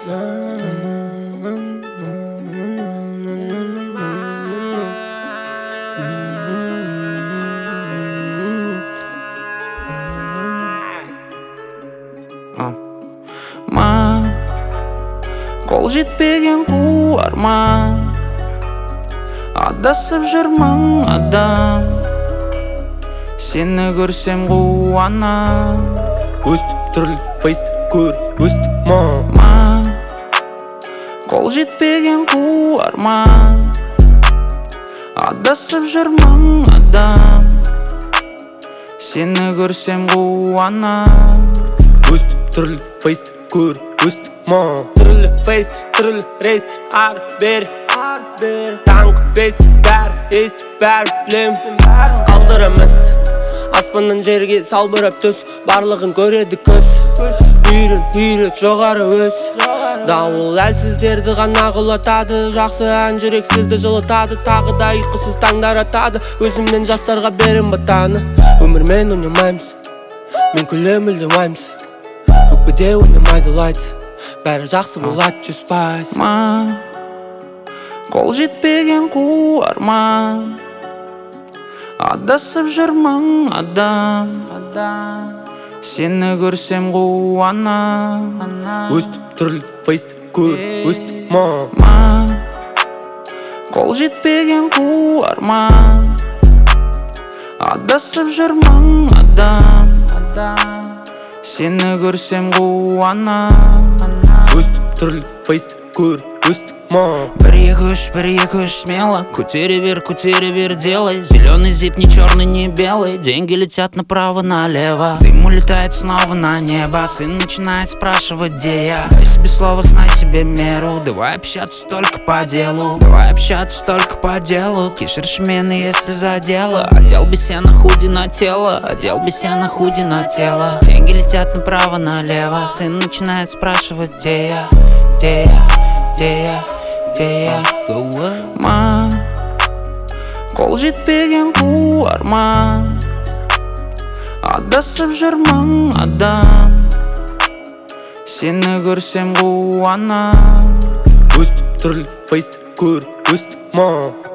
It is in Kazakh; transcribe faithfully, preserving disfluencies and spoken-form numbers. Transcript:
Ма, қол жетпеген қу арман, адасып жүрмін адам. Сені көрсем қуанам. Өстіп түрлі фейсті көр, өстіп ма. Ма, қол жетпеген қу арман, адасып жүрмін адам. Сені көрсем қуанам. Өстіп түрлі фейсті көр, өстіп ма. Түрлі фейстер, түрлі рейстер, ар бер таңғы бестер, бәрі естіп, бәрі білем. Алдыр емес, аспаннан жерге салбырап түс, барлығын көреді көз. Үйрен, үйрет, жоғары өс. Дауыл әлсіздерді ғана құлатады, жақсы ән жүрексізді жылытады. Тағы да ұйқысыз таңдар атады, өзімнен жастарға берем батаны. Өмірмен ойнамаймыз, мен күлем мүлдемаймыз. Өкпеде ойнамайды лайт, бәрі жақсы болады жүз пайыз. Ма, қол жетпеген қу арман, адасып жүрмін адам. Сені көрсем қуанам. Өстіп түрлі фейсті көр, өстіп ма. Ма, қол жетпеген қу арман, адасып жүрмін адам. Сені көрсем қуанам. Өстіп түрлі фейсті көр, өстіп ма. Бір екі үш, бір екі үш смело, көтере бер, көтере бер, делай. Зеленый зип, не черный, не белый. Деньги летят направо-налево, дым улетает снова на небо. Сын начинает спрашивать, где я. Дай себе слово, знай себе меру. Давай общаться только по делу, давай общаться только по делу. Кишер шмены, если за дело. Одел бы сено худи на тело, одел бы сено худи на тело. Деньги летят направо-налево, сын начинает спрашивать, где я, где я, где я, где я. Ма, қол жетпеген қу арман, адасып жүрмін адам. Сені көрсем қуанам. Өстіп түрлі фейсті көр, өстіп ма.